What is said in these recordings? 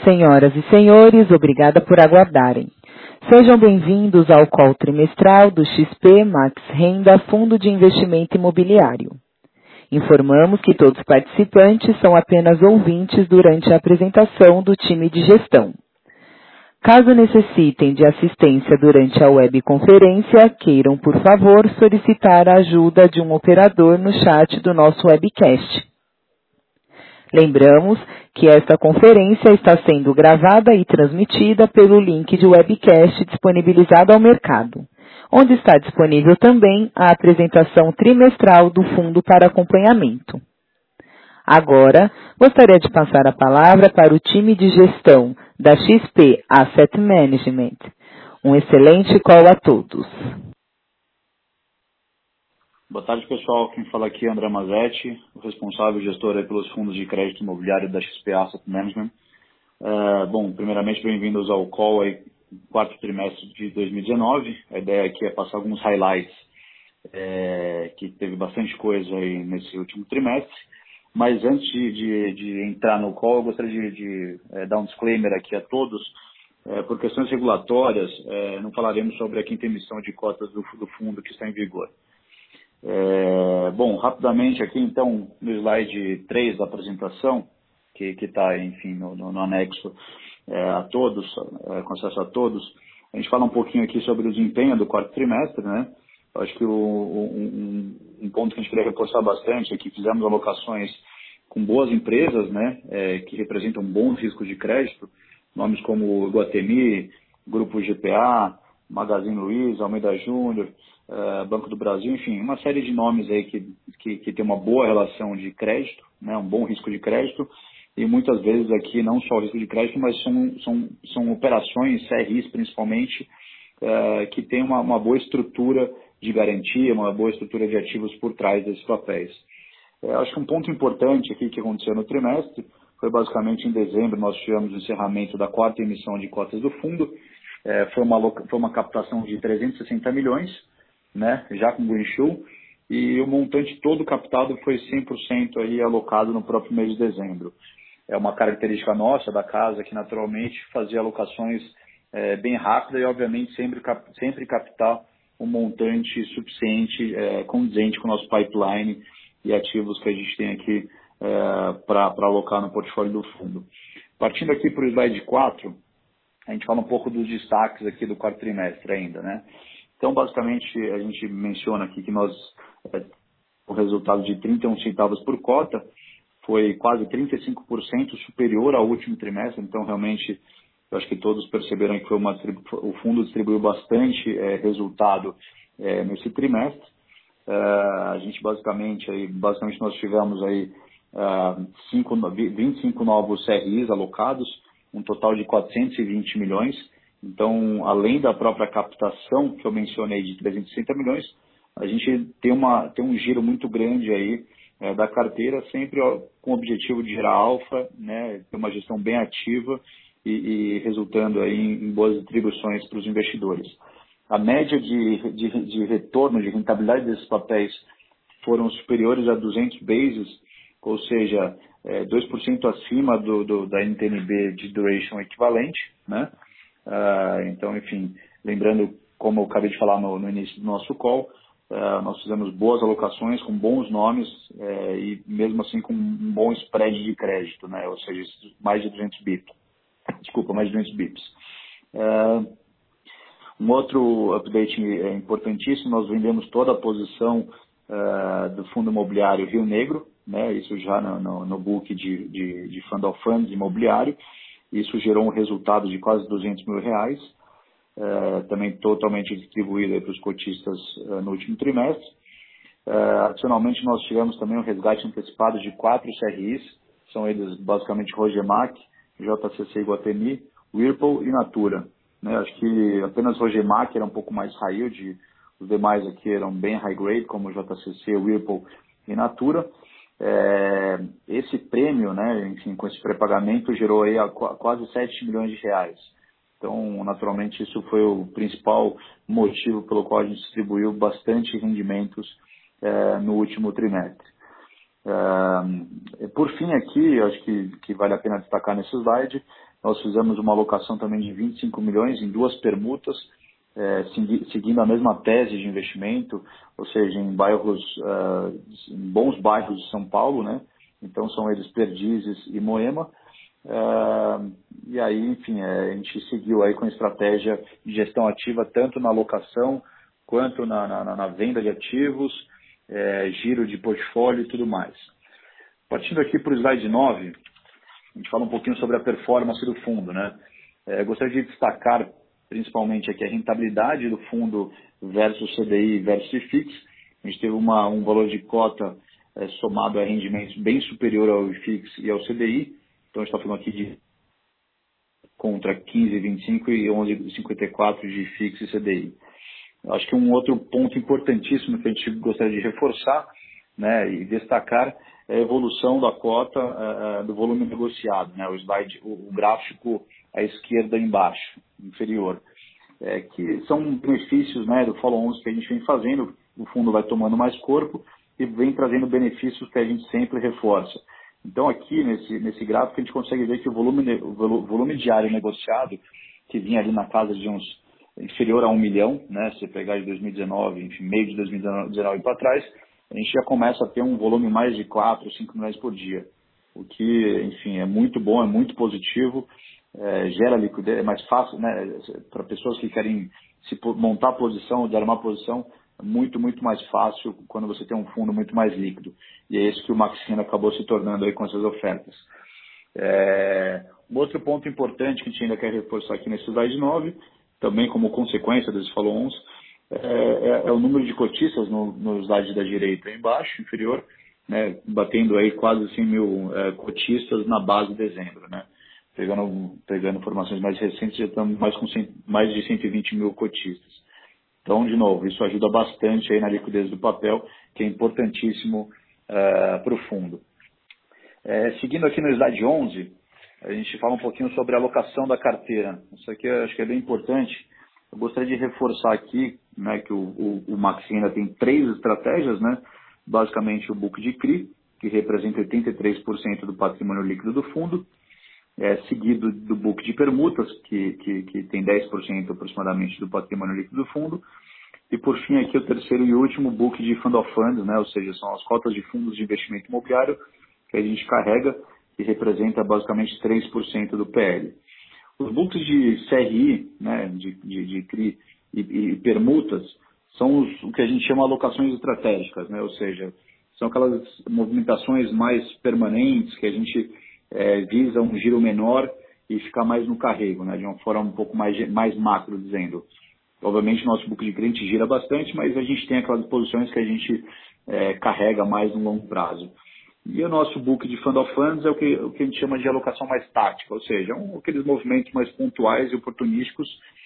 Senhoras e senhores, obrigada por aguardarem. Sejam bem-vindos ao call trimestral do XP Max Renda Fundo de Investimento Imobiliário. Informamos que todos os participantes são apenas ouvintes durante a apresentação do time de gestão. Caso necessitem de assistência durante a webconferência, queiram, por favor, solicitar a ajuda de um operador no chat do nosso webcast. Lembramos que esta conferência está sendo gravada e transmitida pelo link de webcast disponibilizado ao mercado, onde está disponível também a apresentação trimestral do fundo para acompanhamento. Agora, gostaria de passar a palavra para o time de gestão da XP Asset Management. Um excelente call a todos. Boa tarde, pessoal. Quem fala aqui é André Mazetti, o responsável e gestor aí pelos fundos de crédito imobiliário da XP Asset Management. Bom, primeiramente, bem-vindos ao call aí, quarto trimestre de 2019. A ideia aqui é passar alguns highlights, que teve bastante coisa aí nesse último trimestre. Mas antes de entrar no call, eu gostaria de dar um disclaimer aqui a todos. Por questões regulatórias, não falaremos sobre a quinta emissão de cotas do fundo que está em vigor. Bom, rapidamente aqui então no slide 3 da apresentação, que está, enfim, no anexo a todos, com acesso a todos, a gente fala um pouquinho aqui sobre o desempenho do quarto trimestre, né? Eu acho que um ponto que a gente queria reforçar bastante é que fizemos alocações com boas empresas, né? Que representam bons riscos de crédito, nomes como Iguatemi, Grupo GPA, Magazine Luiza, Almeida Júnior, Banco do Brasil, enfim, uma série de nomes aí que tem uma boa relação de crédito, né, um bom risco de crédito, e muitas vezes aqui não só o risco de crédito, mas são operações, CRIs principalmente, que tem uma boa estrutura de garantia, uma boa estrutura de ativos por trás desses papéis. Acho que um ponto importante aqui que aconteceu no trimestre foi basicamente em dezembro, nós tivemos o encerramento da quarta emissão de cotas do fundo. Foi uma captação de 360 milhões, né, já com Greensill, e o montante todo captado foi 100% aí alocado no próprio mês de dezembro. É uma característica nossa da casa que naturalmente fazia alocações bem rápidas e obviamente sempre captar um montante suficiente, condizente com o nosso pipeline e ativos que a gente tem aqui para alocar no portfólio do fundo. Partindo aqui para o slide 4, a gente fala um pouco dos destaques aqui do quarto trimestre ainda, né? Então, basicamente, a gente menciona aqui que o resultado de 31 centavos por cota foi quase 35% superior ao último trimestre. Então, realmente, eu acho que todos perceberam que o fundo distribuiu bastante resultado nesse trimestre. A gente, basicamente nós tivemos aí 25 novos CRIs alocados, um total de 420 milhões. Então, além da própria captação que eu mencionei de 360 milhões, a gente tem um giro muito grande aí da carteira, sempre com o objetivo de gerar alfa, né, ter uma gestão bem ativa e resultando aí em boas distribuições para os investidores. A média de retorno, de rentabilidade desses papéis foram superiores a 200 bases, ou seja, 2% acima da NTNB de duration equivalente, né? Então, enfim, lembrando, como eu acabei de falar no início do nosso call, nós fizemos boas alocações com bons nomes e mesmo assim com um bom spread de crédito, né? Ou seja, mais de 200 bips. Desculpa, mais de 200 bips. Um outro update importantíssimo, nós vendemos toda a posição do fundo imobiliário Rio Negro, né? Isso já no book de Fund of Funds imobiliário. Isso gerou um resultado de quase R$200 mil, também totalmente distribuído para os cotistas no último trimestre. Adicionalmente, nós tivemos também um resgate antecipado de 4 CRIs, são eles basicamente Rogemac, JCC Iguatemi, Whirlpool e Natura. Né? Acho que apenas Rogemac era um pouco mais high yield, os demais aqui eram bem high grade, como JCC, Whirlpool e Natura. Esse prêmio, né, enfim, com esse pré-pagamento, gerou aí quase R$7 milhões. Então, naturalmente, isso foi o principal motivo pelo qual a gente distribuiu bastante rendimentos no último trimestre. Por fim, aqui, eu acho que vale a pena destacar nesse slide, nós fizemos uma alocação também de 25 milhões em 2 permutas, seguindo a mesma tese de investimento, ou seja, em bairros, em bons bairros de São Paulo, né? Então são eles Perdizes e Moema. E aí, enfim, a gente seguiu aí com estratégia de gestão ativa, tanto na alocação quanto na venda de ativos, giro de portfólio e tudo mais. Partindo aqui para o slide 9, a gente fala um pouquinho sobre a performance do fundo, né? Gostaria de destacar principalmente aqui a rentabilidade do fundo versus CDI versus IFIX. A gente teve um valor de cota somado a rendimentos bem superior ao IFIX e ao CDI. Então a gente está falando aqui de contra 15,25 e 11,54 de IFIX e CDI. Eu acho que um outro ponto importantíssimo que a gente gostaria de reforçar, né, e destacar é a evolução da cota do volume negociado, né, o gráfico à esquerda embaixo, inferior, que são benefícios, né, do follow-ons que a gente vem fazendo, o fundo vai tomando mais corpo e vem trazendo benefícios que a gente sempre reforça. Então aqui nesse gráfico a gente consegue ver que o volume diário negociado, que vinha ali na casa de uns inferior a 1 milhão, né, se pegar de 2019, enfim, meio de 2019 para trás, a gente já começa a ter um volume mais de 4, 5 milhões por dia. O que, enfim, é muito bom, é muito positivo, gera liquidez, é mais fácil, né, para pessoas que querem montar a posição, de armar a posição, é muito, muito mais fácil quando você tem um fundo muito mais líquido. E é isso que o Max Renda acabou se tornando aí com essas ofertas. Um outro ponto importante que a gente ainda quer reforçar aqui nesse slide 9, também como consequência desses follow-ons, é o número de cotistas no slide da direita aí embaixo, inferior, né, batendo aí quase 100 mil cotistas na base de dezembro, né? Pegando informações mais recentes, já estamos mais de 120 mil cotistas. Então, de novo, isso ajuda bastante aí na liquidez do papel, que é importantíssimo para o fundo. Seguindo aqui no slide 11, a gente fala um pouquinho sobre a alocação da carteira. Isso aqui eu acho que é bem importante. Eu gostaria de reforçar aqui, né, que o Max Renda tem 3 estratégias, né? Basicamente o book de CRI, que representa 83% do patrimônio líquido do fundo, seguido do book de permutas, que tem 10% aproximadamente do patrimônio líquido do fundo, e por fim aqui o terceiro e último book de Fund of Funds, né? Ou seja, são as cotas de fundos de investimento imobiliário que a gente carrega, que representa basicamente 3% do PL. Os books de CRI, né, de CRI e permutas, são o que a gente chama de alocações estratégicas, né? Ou seja, são aquelas movimentações mais permanentes que a gente visa um giro menor e ficar mais no carrego, né? De uma forma um pouco mais macro, dizendo. Obviamente, nosso book de cliente gira bastante, mas a gente tem aquelas posições que a gente carrega mais no longo prazo. E o nosso book de Fund of Funds é o que a gente chama de alocação mais tática, ou seja, aqueles movimentos mais pontuais e oportunísticos,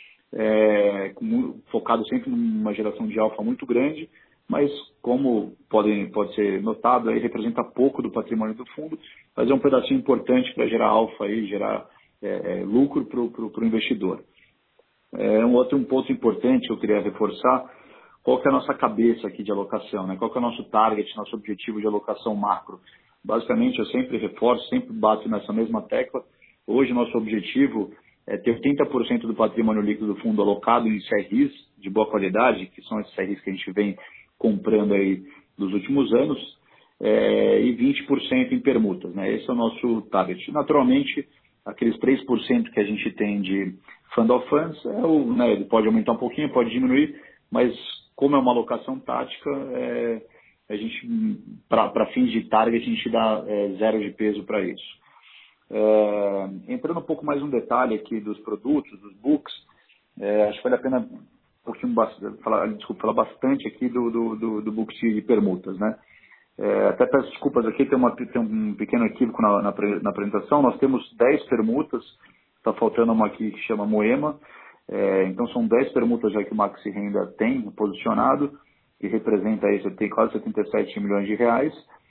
focado sempre numa geração de alfa muito grande, mas como pode ser notado, aí representa pouco do patrimônio do fundo, mas é um pedacinho importante para gerar alfa e gerar lucro para o investidor. Um ponto importante que eu queria reforçar, qual que é a nossa cabeça aqui de alocação, né? Qual que é o nosso target, nosso objetivo de alocação macro. Basicamente, eu sempre reforço, sempre bato nessa mesma tecla. Hoje, nosso objetivo é ter 80% do patrimônio líquido do fundo alocado em CRIs de boa qualidade, que são esses CRIs que a gente vem comprando aí dos últimos anos, e 20% em permutas, né? Esse é o nosso target. Naturalmente, aqueles 3% que a gente tem de Fund of Funds, né, ele pode aumentar um pouquinho, pode diminuir, mas como é uma alocação tática, a gente, para fins de target, a gente dá 0 de peso para isso. Entrando um pouco mais no detalhe aqui dos produtos, dos books, acho que vale a pena falar bastante aqui do book de permutas, né? Até peço desculpas aqui, tem um pequeno equívoco na apresentação. Nós temos 10 permutas, está faltando uma aqui que chama Moema. Então são 10 permutas já que o Max Renda tem posicionado, que representa aí quase 77 milhões de reais.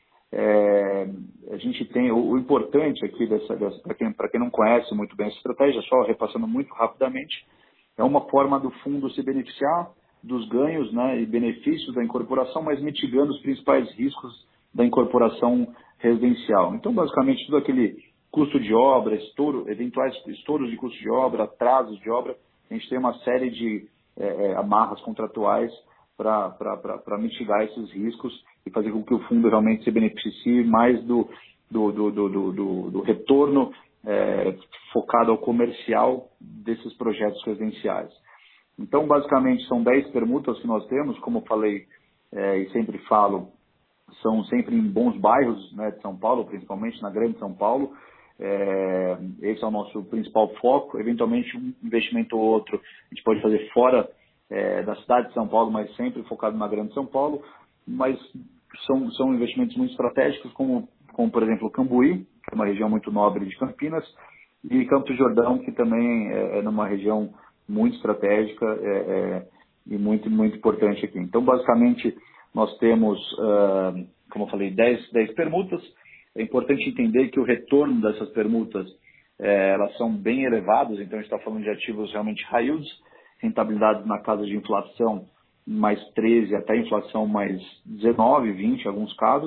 A gente tem o importante aqui para quem não conhece muito bem essa estratégia, só repassando muito rapidamente, é uma forma do fundo se beneficiar dos ganhos, né, e benefícios da incorporação, mas mitigando os principais riscos da incorporação residencial. Então, basicamente, todo aquele custo de obra, eventuais estouros de custo de obra, atrasos de obra. A gente tem uma série de amarras contratuais para mitigar esses riscos e fazer com que o fundo realmente se beneficie mais do retorno focado ao comercial desses projetos residenciais. Então, basicamente, são 10 permutas que nós temos, como eu falei e sempre falo, são sempre em bons bairros, né, de São Paulo, principalmente na grande São Paulo. Esse é o nosso principal foco. Eventualmente, um investimento ou outro a gente pode fazer fora da cidade de São Paulo, mas sempre focado na grande São Paulo. Mas são investimentos muito estratégicos, como por exemplo, Cambuí, que é uma região muito nobre de Campinas, e Campos do Jordão, que também é numa região muito estratégica e muito, muito importante aqui. Então, basicamente, nós temos, como eu falei, 10 permutas. É importante entender que o retorno dessas permutas, elas são bem elevadas, então a gente está falando de ativos realmente high yields, rentabilidades na casa de inflação mais 13, até inflação mais 19, 20 em alguns casos.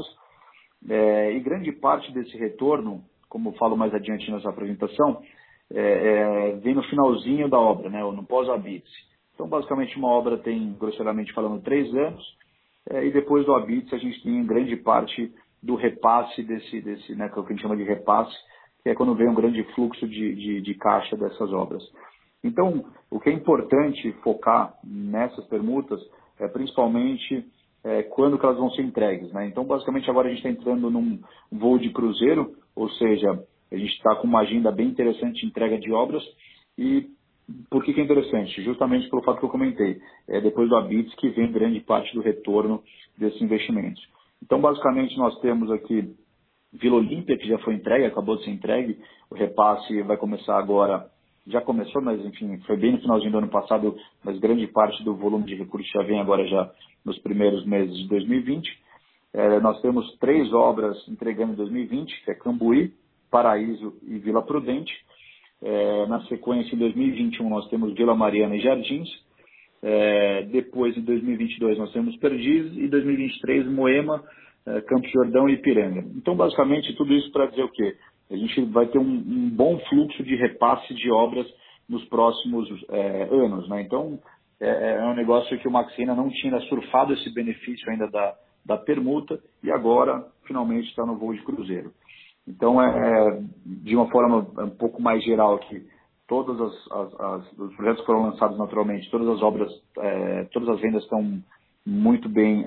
E grande parte desse retorno, como eu falo mais adiante nessa apresentação, vem no finalzinho da obra, né, ou no pós-habite. Então, basicamente, uma obra tem, grosseiramente falando, 3 anos, e depois do habite a gente tem grande parte do repasse desse né, que é o que a gente chama de repasse, que é quando vem um grande fluxo de caixa dessas obras. Então, o que é importante focar nessas permutas é principalmente quando que elas vão ser entregues, né? Então, basicamente, agora a gente está entrando num voo de cruzeiro, ou seja, a gente está com uma agenda bem interessante de entrega de obras. E por que é interessante? Justamente pelo fato que eu comentei. Depois do habite que vem grande parte do retorno desses investimentos. Então, basicamente, nós temos aqui Vila Olímpia, que já foi entregue, acabou de ser entregue. O repasse vai começar agora, já começou, mas enfim, foi bem no finalzinho do ano passado, mas grande parte do volume de recursos já vem agora já nos primeiros meses de 2020. Nós temos 3 obras entregando em 2020, que é Cambuí, Paraíso e Vila Prudente. Na sequência, em 2021, nós temos Vila Mariana e Jardins. Depois, em 2022, nós temos Perdizes e 2023, Moema, Campos Jordão e Ipiranga. Então, basicamente, tudo isso para dizer o quê? A gente vai ter um bom fluxo de repasse de obras nos próximos anos, né? Então, é um negócio que o Maxina não tinha surfado esse benefício ainda da permuta e agora, finalmente, está no voo de cruzeiro. Então, de uma forma um pouco mais geral aqui, todos os projetos que foram lançados naturalmente, todas as obras, todas as vendas estão muito bem,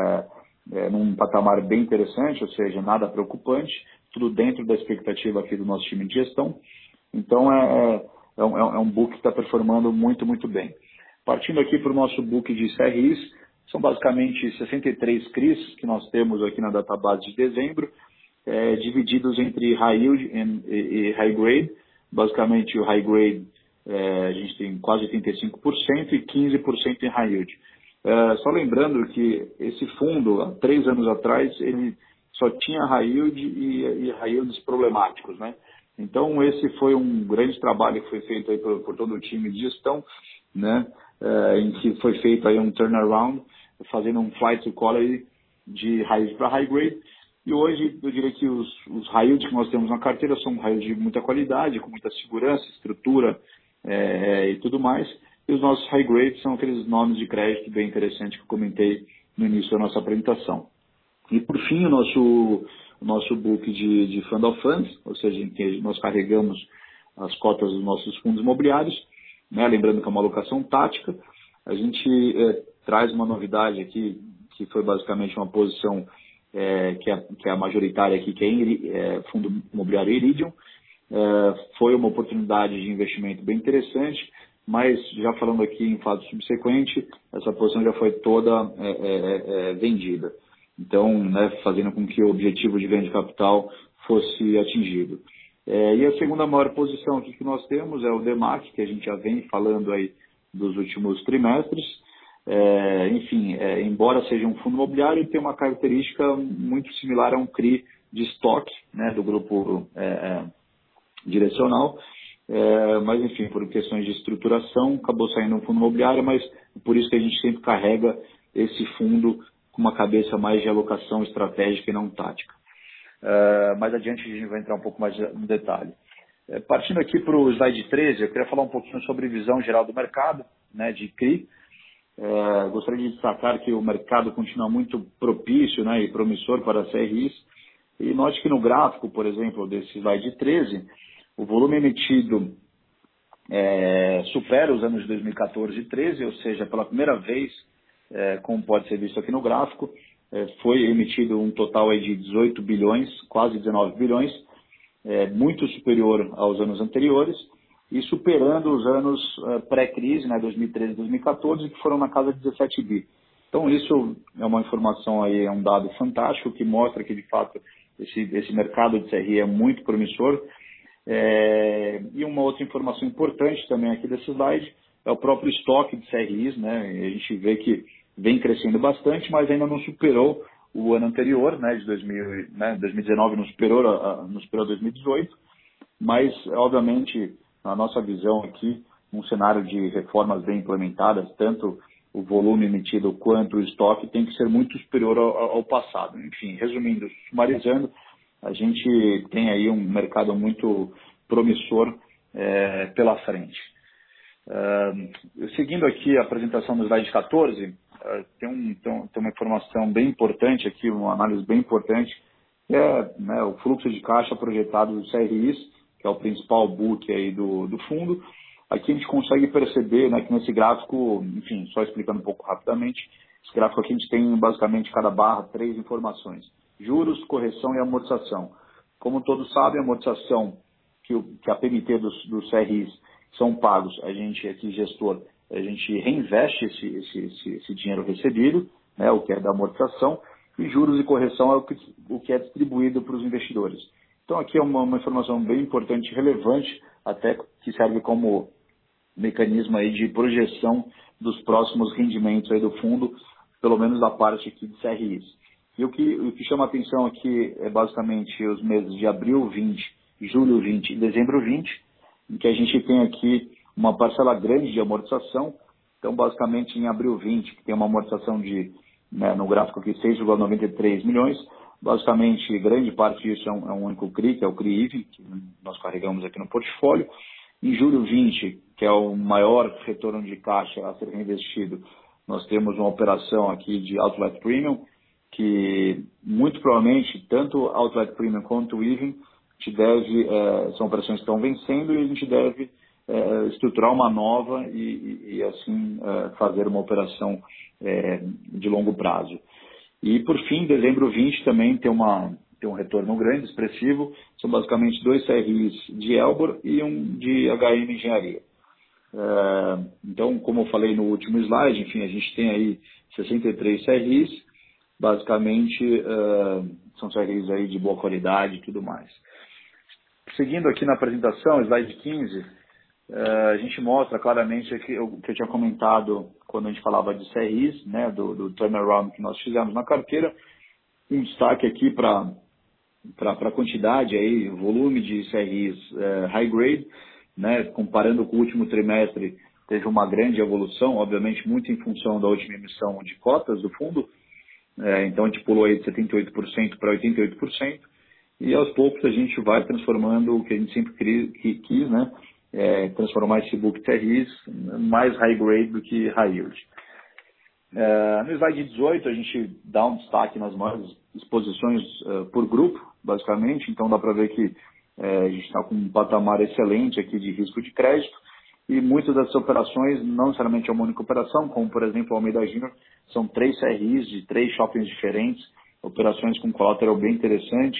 num patamar bem interessante, ou seja, nada preocupante, tudo dentro da expectativa aqui do nosso time de gestão. Então, é um book que está performando muito, muito bem. Partindo aqui para o nosso book de CRIs, são basicamente 63 CRIs que nós temos aqui na database de dezembro, divididos entre high yield e high grade. Basicamente, o high grade a gente tem quase 85% e 15% em high yield. Só lembrando que esse fundo, há 3 anos atrás, ele só tinha high yield e high yields problemáticos, né? Então, esse foi um grande trabalho que foi feito aí por todo o time de gestão, né? Em que foi feito aí um turnaround, fazendo um flight to quality de high yield para high grade. E hoje, eu diria que os high yields que nós temos na carteira são high yields de muita qualidade, com muita segurança, estrutura e tudo mais. E os nossos high grades são aqueles nomes de crédito bem interessantes que eu comentei no início da nossa apresentação. E, por fim, o nosso book de Fund of Funds, ou seja, em que nós carregamos as cotas dos nossos fundos imobiliários, né? Lembrando que é uma alocação tática. A gente traz uma novidade aqui, que foi basicamente uma posição que é a majoritária aqui, que é Fundo Imobiliário Iridium. Foi uma oportunidade de investimento bem interessante, mas já falando aqui em fato subsequente, essa posição já foi toda vendida. Então, né, fazendo com que o objetivo de ganho de capital fosse atingido. E a segunda maior posição aqui que nós temos é o DEMAC, que a gente já vem falando aí dos últimos trimestres. Embora seja um fundo imobiliário, tem uma característica muito similar a um CRI de estoque, né, do grupo direcional, mas enfim, por questões de estruturação, acabou saindo um fundo imobiliário, mas por isso que a gente sempre carrega esse fundo com uma cabeça mais de alocação estratégica e não tática. Mais adiante a gente vai entrar um pouco mais no detalhe. Partindo aqui para o slide 13, eu queria falar um pouquinho sobre visão geral do mercado, né, de CRI. Gostaria de destacar que o mercado continua muito propício, né, e promissor para CRIs. E note que no gráfico, por exemplo, desse slide 13, o volume emitido supera os anos de 2014 e 2013, ou seja, pela primeira vez, como pode ser visto aqui no gráfico, foi emitido um total aí de 18 bilhões, quase 19 bilhões, muito superior aos anos anteriores e superando os anos pré-crise, né, 2013 e 2014, que foram na casa de 17 bi. Então isso é uma informação aí, é um dado fantástico que mostra que de fato esse mercado de CRI é muito promissor. E uma outra informação importante também aqui desse slide é o próprio estoque de CRIs, né? A gente vê que vem crescendo bastante, mas ainda não superou o ano anterior, né, de 2019 não superou 2018, mas obviamente na nossa visão aqui, um cenário de reformas bem implementadas, tanto o volume emitido quanto o estoque tem que ser muito superior ao passado. Enfim, resumindo, sumarizando, a gente tem aí um mercado muito promissor pela frente. Seguindo aqui a apresentação do slide 14, tem uma informação bem importante aqui, uma análise bem importante, que é, né, o fluxo de caixa projetado dos CRIs, que é o principal book aí do fundo. Aqui a gente consegue perceber, né, que nesse gráfico, enfim, só explicando um pouco rapidamente, esse gráfico aqui a gente tem basicamente cada barra 3 informações: juros, correção e amortização. Como todos sabem, a amortização que a PMT dos CRIs são pagos, a gente aqui, gestor, a gente reinveste esse dinheiro recebido, né, o que é da amortização, e juros e correção é o que é distribuído para os investidores. Então aqui é uma informação bem importante, relevante, até que serve como mecanismo aí de projeção dos próximos rendimentos aí do fundo, pelo menos da parte aqui de CRIs. E o que chama a atenção aqui é basicamente os meses de abril 20, julho 20 e dezembro 20, em que a gente tem aqui uma parcela grande de amortização. Então, basicamente, em abril 20, que tem uma amortização de, né, no gráfico aqui, 6,93 milhões, basicamente, grande parte disso é um único CRI, que é o CRI-IV, que nós carregamos aqui no portfólio. Em julho 20, que é o maior retorno de caixa a ser reinvestido, nós temos uma operação aqui de Outlet Premium, que muito provavelmente, tanto Outlet Premium quanto o IV, são operações que estão vencendo e a gente deve estruturar uma nova e assim fazer uma operação de longo prazo. E por fim, dezembro 20 também tem um retorno grande, expressivo, são basicamente 2 CRIs de Elbor e um de HM Engenharia. Então, como eu falei no último slide, enfim, a gente tem aí 63 CRIs, basicamente são CRIs aí de boa qualidade e tudo mais. Seguindo aqui na apresentação, slide 15, a gente mostra claramente o que eu tinha comentado quando a gente falava de CRIs, né, do turnaround que nós fizemos na carteira. Um destaque aqui para a quantidade, aí, volume de CRIs high grade, né, comparando com o último trimestre, teve uma grande evolução, obviamente muito em função da última emissão de cotas do fundo. Então a gente pulou aí de 78% para 88%, e aos poucos a gente vai transformando o que a gente sempre quis, né, transformar esse book CRIs mais high grade do que high yield. No slide 18 a gente dá um destaque nas maiores exposições por grupo, basicamente, então dá para ver que a gente está com um patamar excelente aqui de risco de crédito, e muitas dessas operações, não necessariamente é uma única operação, como por exemplo o Almeida Júnior, são 3 CRIs de 3 shoppings diferentes, operações com collateral bem interessante,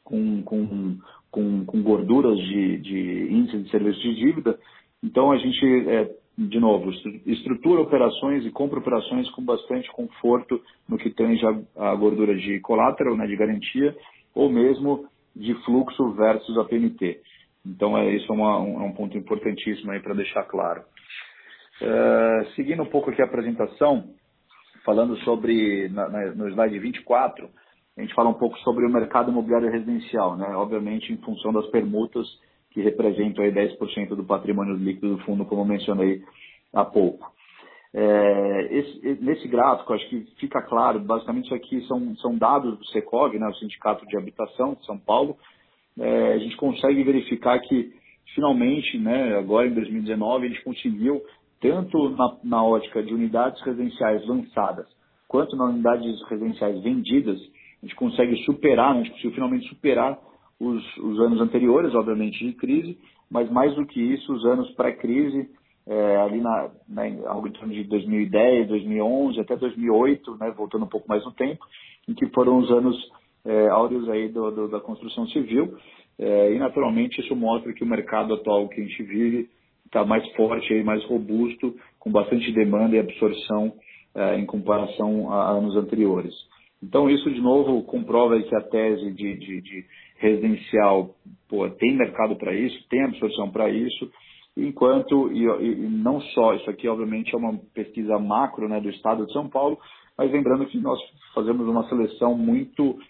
com gorduras de índice de serviço de dívida. Então a gente, de novo, estrutura operações e compra operações com bastante conforto no que tange a gordura de collateral, né, de garantia, ou mesmo de fluxo versus a PMT. Então isso é um ponto importantíssimo aí para deixar claro. Seguindo um pouco aqui a apresentação, falando sobre, no slide 24, a gente fala um pouco sobre o mercado imobiliário residencial, né? Obviamente em função das permutas que representam aí 10% do patrimônio líquido do fundo, como eu mencionei há pouco. Nesse gráfico, acho que fica claro, basicamente isso aqui são dados do Secov, né, o Sindicato de Habitação de São Paulo. A gente consegue verificar que, finalmente, né, agora em 2019, a gente conseguiu, tanto na ótica de unidades residenciais lançadas, quanto nas unidades residenciais vendidas, a gente consegue superar, né, a gente conseguiu finalmente superar os anos anteriores, obviamente, de crise, mas mais do que isso, os anos pré-crise, ali algo em torno de 2010, 2011 até 2008, né, voltando um pouco mais no tempo, em que foram os anos áureos aí da construção civil, e naturalmente isso mostra que o mercado atual que a gente vive está mais forte, aí, mais robusto, com bastante demanda e absorção em comparação a anos anteriores. Então isso de novo comprova aí que a tese de residencial tem mercado para isso, tem absorção para isso, enquanto, e não só, isso aqui obviamente é uma pesquisa macro, né, do estado de São Paulo, mas lembrando que nós fazemos uma seleção muito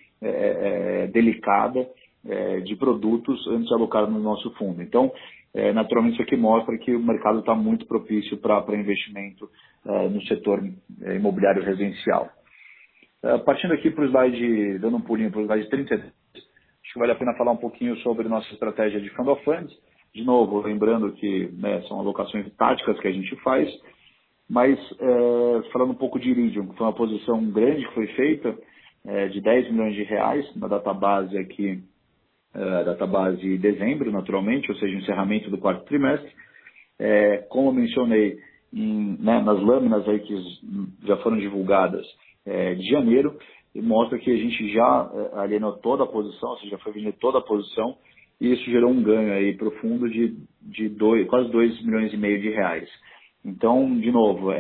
delicada de produtos antes de alocar no nosso fundo. Então, naturalmente isso aqui mostra que o mercado está muito propício para investimento no setor imobiliário residencial. Partindo aqui para o slide, dando um pulinho para o slide 33, acho que vale a pena falar um pouquinho sobre nossa estratégia de Fund of Funds. De novo, lembrando que, né, são alocações táticas que a gente faz, mas falando um pouco de Iridium, que foi uma posição grande que foi feita, de 10 milhões de reais, na database aqui, database de dezembro, naturalmente, ou seja, encerramento do quarto trimestre. Como eu mencionei nas lâminas aí que já foram divulgadas de janeiro, e mostra que a gente já alienou toda a posição, ou seja, já foi vender toda a posição, e isso gerou um ganho aí profundo de quase 2 milhões e meio de reais. Então, de novo,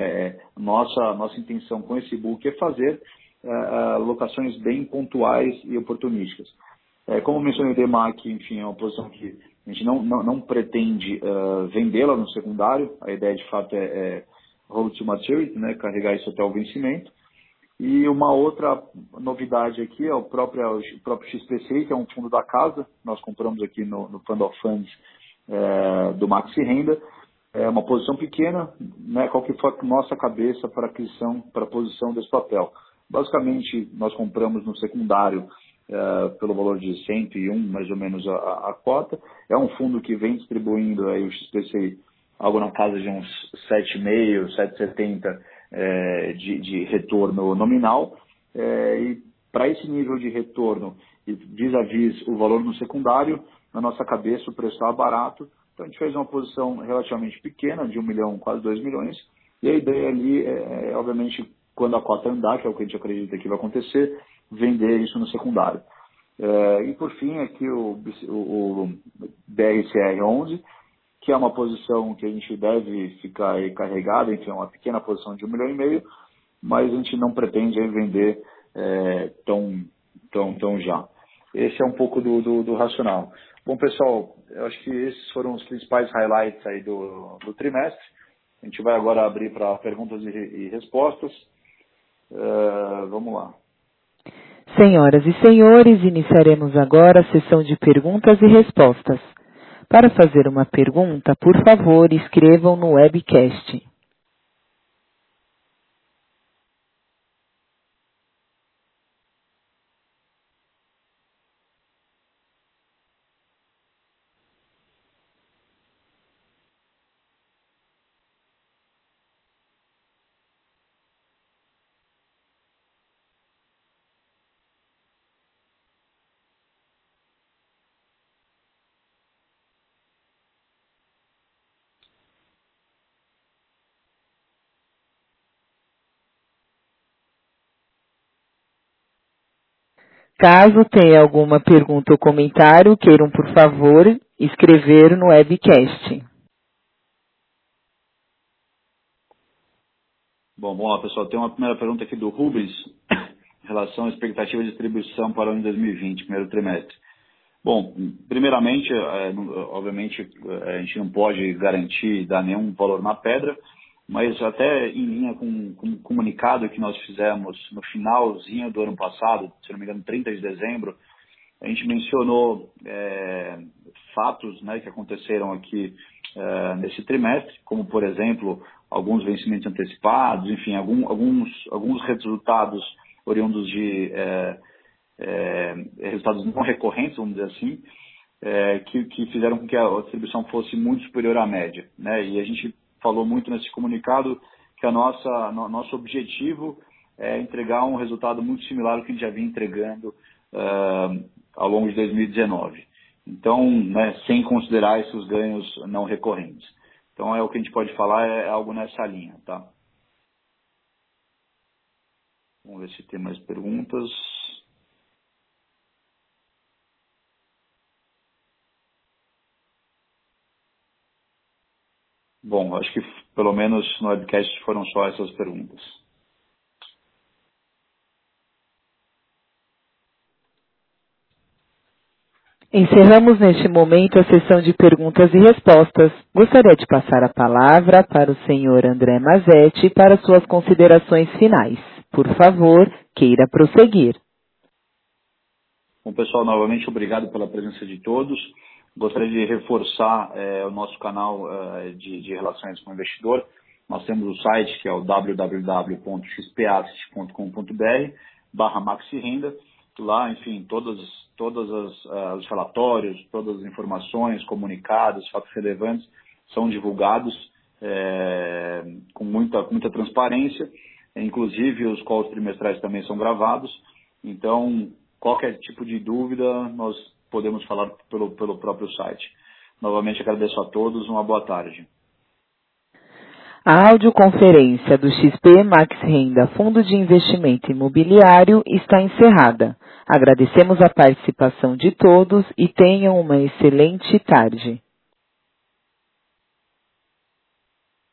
nossa intenção com esse book é fazer locações bem pontuais e oportunísticas. Como mencionei, o DEMAC, enfim, é uma posição que a gente não pretende vendê-la no secundário. A ideia, de fato, é hold to maturity, né, carregar isso até o vencimento. E uma outra novidade aqui é o próprio XPCI, que é um fundo da casa. Nós compramos aqui no Fund of Funds do Maxi Renda. É uma posição pequena, né? Qual que foi a nossa cabeça para aquisição, para a posição desse papel? Basicamente, nós compramos no secundário pelo valor de 101, mais ou menos, a cota. É um fundo que vem distribuindo aí o XPCI algo na casa de uns 7,5, 7,70 de retorno nominal. E para esse nível de retorno, vis-à-vis o valor no secundário, na nossa cabeça o preço estava barato. Então a gente fez uma posição relativamente pequena, de 1 milhão, quase 2 milhões. E a ideia ali obviamente, quando a cota andar, que é o que a gente acredita que vai acontecer, vender isso no secundário. E por fim, aqui o BRCR 11, que é uma posição que a gente deve ficar aí carregada, enfim, é uma pequena posição de 1,5 milhão, mas a gente não pretende aí vender tão já. Esse é um pouco do racional. Bom, pessoal, eu acho que esses foram os principais highlights aí do trimestre. A gente vai agora abrir para perguntas e respostas. Vamos lá. Senhoras e senhores, iniciaremos agora a sessão de perguntas e respostas. Para fazer uma pergunta, por favor, escrevam no webcast. Caso tenha alguma pergunta ou comentário, queiram, por favor, escrever no webcast. Bom, vamos lá, pessoal. Tem uma primeira pergunta aqui do Rubens, em relação à expectativa de distribuição para o ano de 2020, primeiro trimestre. Bom, primeiramente, obviamente, a gente não pode garantir, dar nenhum valor na pedra, mas até em linha com o comunicado que nós fizemos no finalzinho do ano passado, se não me engano, 30 de dezembro, a gente mencionou fatos, né, que aconteceram aqui nesse trimestre, como, por exemplo, alguns vencimentos antecipados, enfim, alguns resultados oriundos de resultados não recorrentes, vamos dizer assim, que fizeram com que a distribuição fosse muito superior à média, né? E a gente falou muito nesse comunicado que nosso objetivo é entregar um resultado muito similar ao que a gente já vinha entregando ao longo de 2019. Então, né, sem considerar esses ganhos não recorrentes. Então, o que a gente pode falar é algo nessa linha, tá? Vamos ver se tem mais perguntas. Bom, acho que pelo menos no webcast foram só essas perguntas. Encerramos neste momento a sessão de perguntas e respostas. Gostaria de passar a palavra para o senhor André Mazetti para suas considerações finais. Por favor, queira prosseguir. Bom, pessoal, novamente obrigado pela presença de todos. Gostaria de reforçar o nosso canal de relações com o investidor. Nós temos o site que é o www.xpassets.com.br/maxirenda. Lá, enfim, todos os relatórios, todas as informações, comunicados, fatos relevantes são divulgados com muita transparência. Inclusive, os calls trimestrais também são gravados. Então, qualquer tipo de dúvida, nós podemos falar pelo próprio site. Novamente, agradeço a todos. Uma boa tarde. A audioconferência do XP Max Renda Fundo de Investimento Imobiliário está encerrada. Agradecemos a participação de todos e tenham uma excelente tarde.